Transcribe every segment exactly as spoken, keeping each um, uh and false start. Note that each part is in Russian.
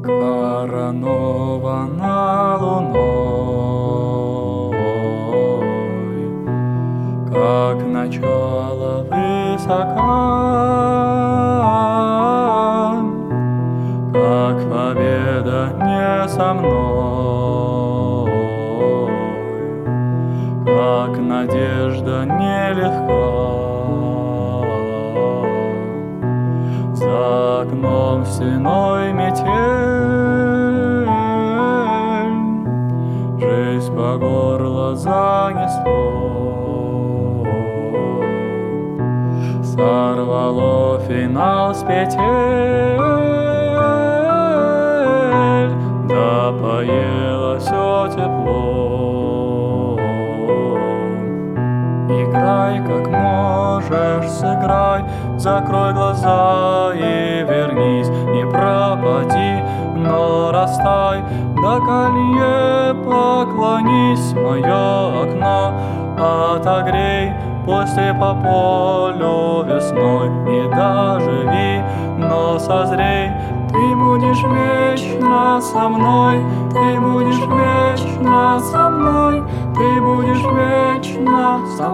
коронована луной, как начало высока, как победа не со мной, как надежда нелегка. За окном стеной метель, жизнь по горло занесло, сорвало финал с петель, да поело все тепло. Играй, как можешь, сыграй, закрой глаза и вернись, не пропади, но растай, до колье поклонись, мое окно отогрей, пусти по полю весной, не доживи, но созрей. Ты будешь вечно со мной, ты будешь вечно со мной, ты будешь вечно со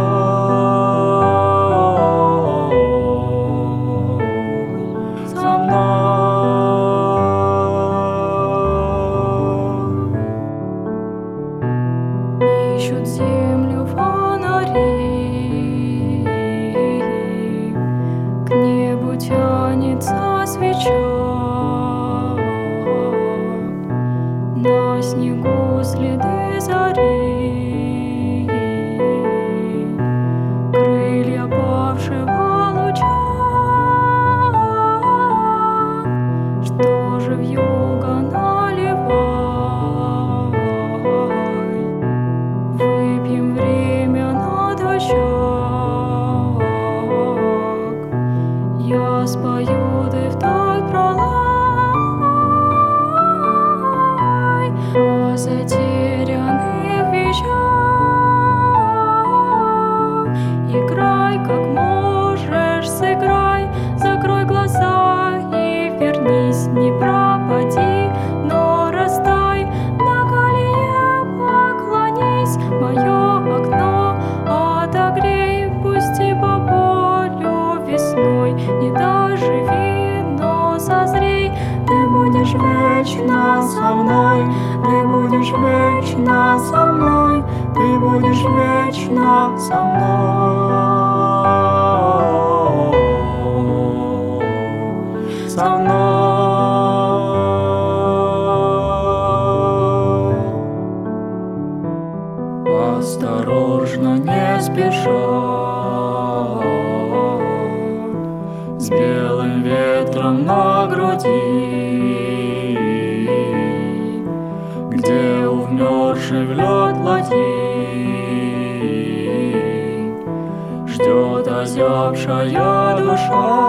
мной, со мной. Ищут землю фонари, к небу тянется свеча. На снегу следы зари, крылья павшего луча. Что же вьюга наливай, выпьем время на дощак. Я спою, ты в такт пролай о затерянных вещах. Играй, как можешь, сыграй, закрой глаза и вернись, не пропади, но растай, на колье поклонись, мое окно отогрей, пусти по полю весной, не доживи, но созрей. Ты будешь вечно со мной, ты будешь вечно со мной, ты будешь вечно со мной, со мной. Осторожно, не спеша, с белым ветром на груди, где увмерший в лед ладьи ждет озябшая душа.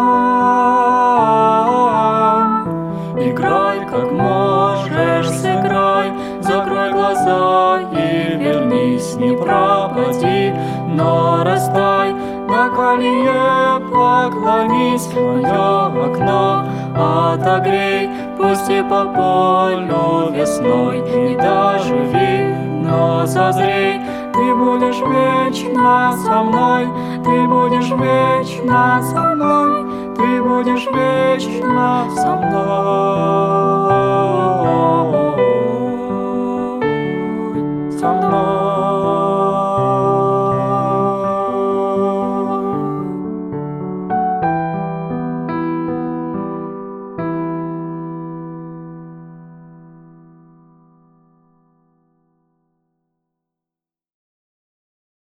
Играй, как можешь, сыграй, закрой глаза и вернись, не пропади, но растай, на колье поклонись, мое окно отогрей, пусти по полю весной, не доживи, но созрей. Ты будешь вечно со мной, ты будешь вечно со мной, ты будешь вечно со мной.